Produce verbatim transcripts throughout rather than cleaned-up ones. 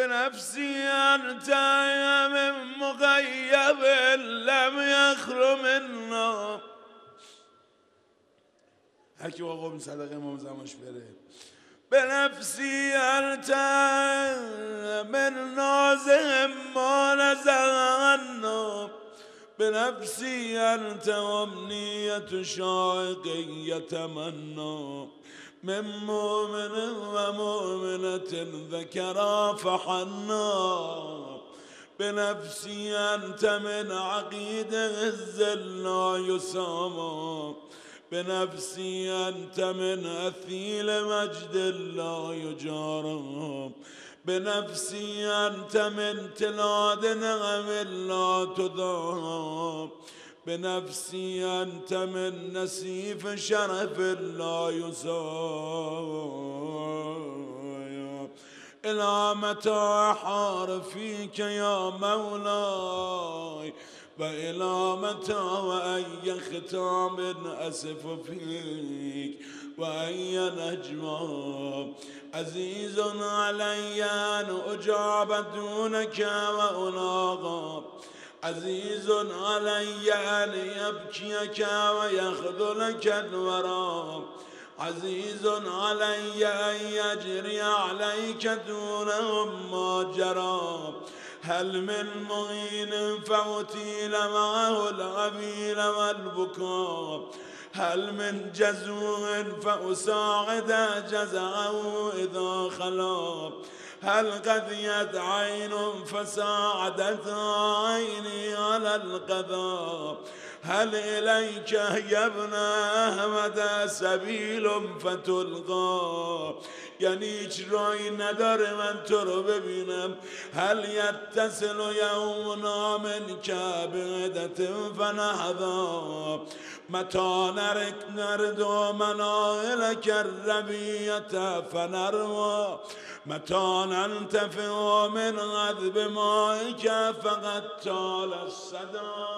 بنفسي أنت من مغيب لم يخر منا. هرکی با قوم صدقه امام زمانش بره. بنفسي أنت من نازه ما نزغنا. بنفسي أنت وامنية شائق يتمنى. من مؤمن ومؤمنة ذكرا فحنا. بنفسي أنت من عقيد الذل لا يسامى. بنفسي أنت من أثيل مجد لا يجارى. بنفسي أنت من تلاد نغم لا تضام. بنفسي أنت من نسيف شرف لا يسام. إلى متى أحار فيك يا مولاي وإلى متى وأي ختام أسف فيك وأي نجوى. عزيز علي أن أجاب دونك وألاغى. عزيز علي أن يبكيك ويخذلك الورى. عزيز علي أن يجري عليك دونهم ما جرى. هل من معين فأطيل معه الغبيل والبكاء. هل من جزوع فأساعد جزعه إذا خلا. هل قضيت عين فساعدت عيني على القضاء. هل إليك يا ابن أحمد سبيل فتلقى. یعنی هیچ راهی نداره من تو رو ببینم. هل یتصل یومنا منک بعدة فنحظا. متى نردو منائلك الربية فنروى. متى ننتفع من غذب مائك فقد طال الصدى.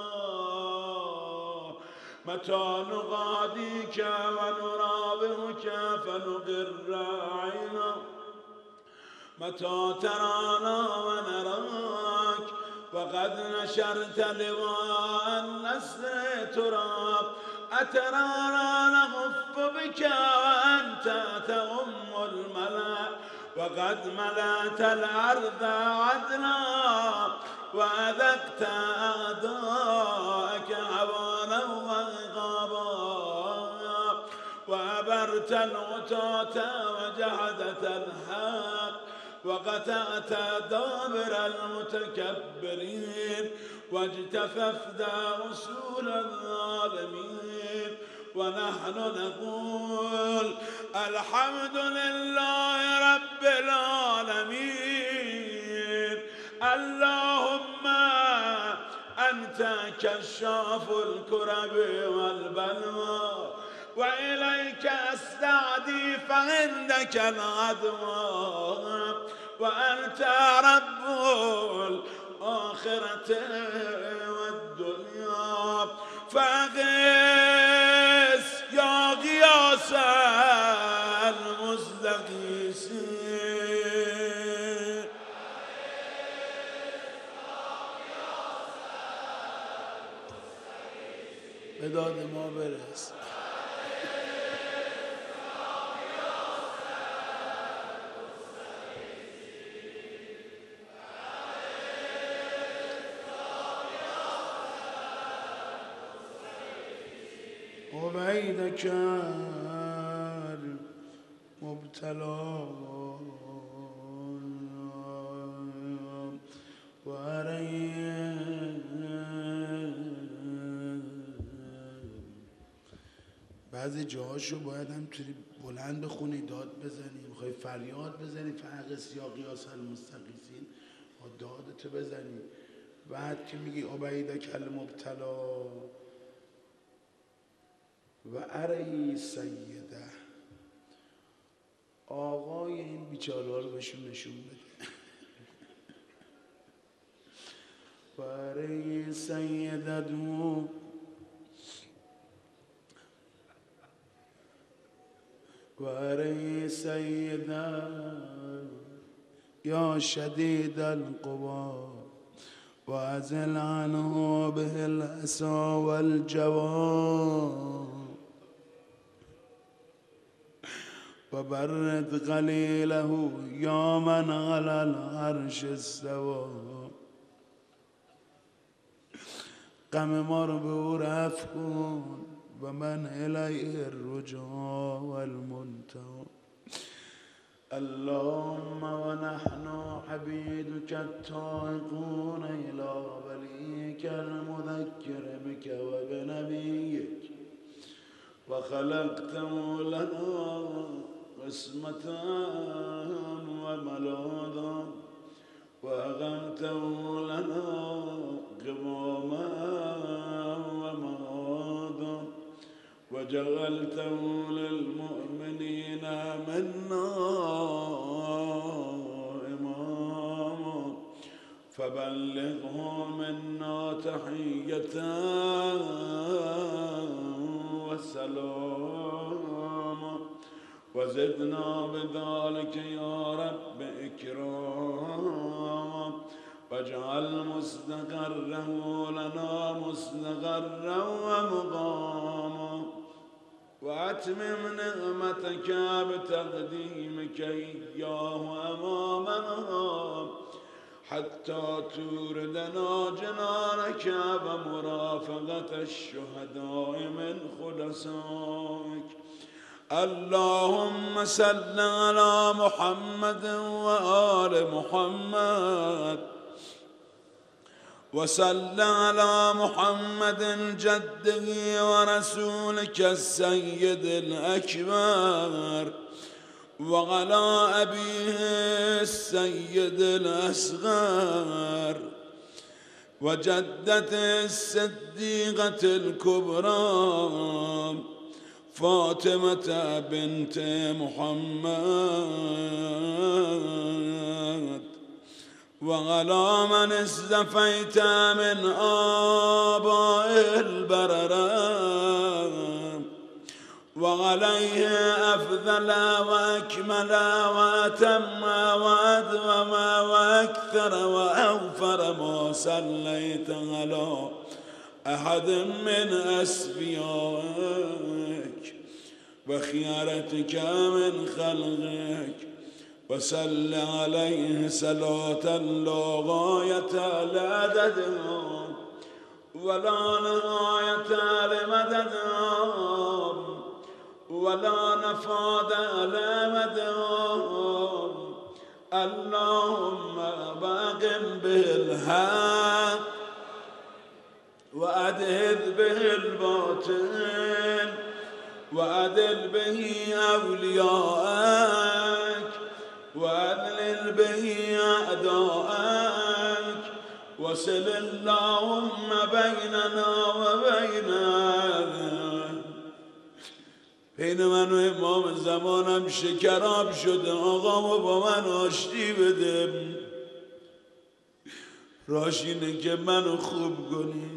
متى نغاديك ونرابهك فنقر عينا. متى ترانا ونراك وقد نشرت لواء النسر تراب. أترانا نغف بك وأنت تغم الملا. وقد ملأت الأرض عدلا وأذقت أعداءك عوانا وعقابا. وأبرت العتاة وجحدت الحق. وقطعت دابر المتكبرين واجتففت أصول الظالمين. ونحن نقول الحمد لله رب العالمين. اللهم أنت كشاف الكرب والبلوى. وإليك أستعدي فعندك العدوى. وأنت رب الآخرة والدنيا. فأغث يا غياث المستغيثين. به داد ما برس. عبیدک المبتلا و بعضی جاهاشو باید همطوری بلند بخونی، داد بزنی، میخوای فریاد بزنی فأغث یا غیاث المستغیثین دادتو بزنی. بعد که میگی عبیدک المبتلا و اری سیده، آقای این بیچاره ها رو بهشون نشون بده. و اری سیده دو و اری سیده يا شديد القوى وأزل عنه به الأسى والجوى وبرد قليله يا من على العرش استوى غم مربور افکن و من الیه الرجوع والمنتهى اللهم ونحن عبيدك التائقون إلى وليك المذكر بك وبنبيك وخلقته لنا قسمة وملاذا وأغمته لنا قواما ومهادا وجعلته للمؤمنين منا إماما فبلغه منا تحية وسلاما وزدنا بذلك يا رب إكراما واجعل مستقره لنا مستقرا ومقاما وأتمم نعمتك بتقديمك إياه أمامنا حتى توردنا جنانك ومرافقة الشهداء من خلصائك اللهم صل على محمد وآل محمد وصل على محمد جده ورسولك السيد الأكبر وعلى أبيه السيد الأصغر وجدته الصديقة الكبرى فاطمة بنت محمد وعلى من اصطفيت من آباء البررة وعليه أفضل وأكمل وأتم وأدوم وأكثر وأغفر ما صليت على أحد من أسبيائك وخيارتك من خلقك وصل عليه صلاة لا غاية لعددها ولا نهاية لمددها ولا نفاد لمددها اللهم باقم بالحق وأدهد به الباطل وأدل به أولياءك وأذلل به أعداءك وصل اللهم بيننا وبينك بین من و امام زمانم شکراب شده آقامو با من آشتی بده راشینه که منو خوب کنی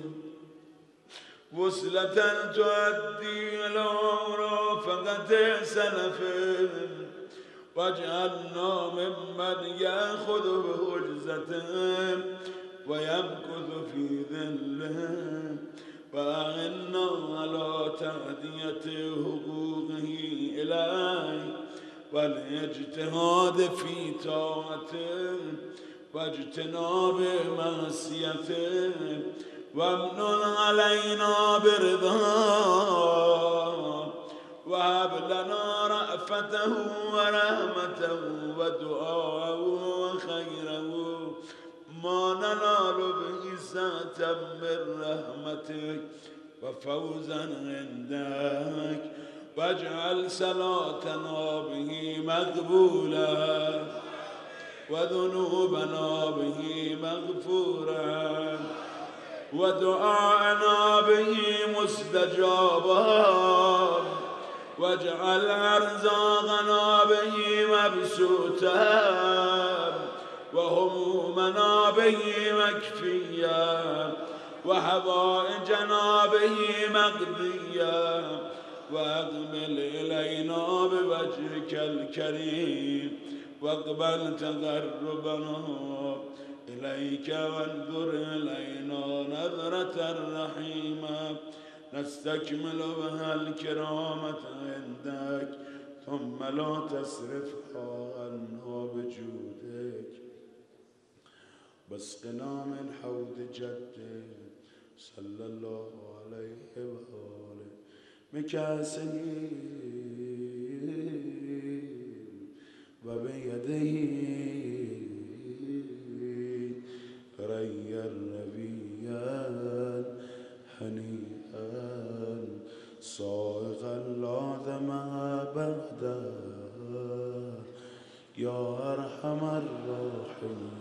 وصلتن تؤدي إلى مرافقة سلفه واجعلنا ممن يأخذ بحجزته ويمكث في ذله وأعنا على تأدية حقوقه إليه والاجتهاد في طاعته واجتناب معصيته وامنن علينا برضاه وهب لنا رأفته ورحمته ودعاءه وخيره ما ننال به سعة من رحمتك وفوزا عندك واجعل صلاتنا به مقبولا وذنوبنا به مغفورا ودعاءنا به مستجابا واجعل أرزاقنا به مبسوطا وهمومنا به مكفيا وحوائجنا به مقضيا وأقبل إلينا بوجهك الكريم واقبل تقربنا إليك وانظر إلينا نظرة رحيمة نستكمل بها الكرامة عندك ثم لا تصرفها عنا بجودك باسقنا من حوض جدك صلى الله عليه وآله بكأسه وبيده ريا ربيا هنيئا صائغا لا ذمأ بعده يا أرحم الراحمين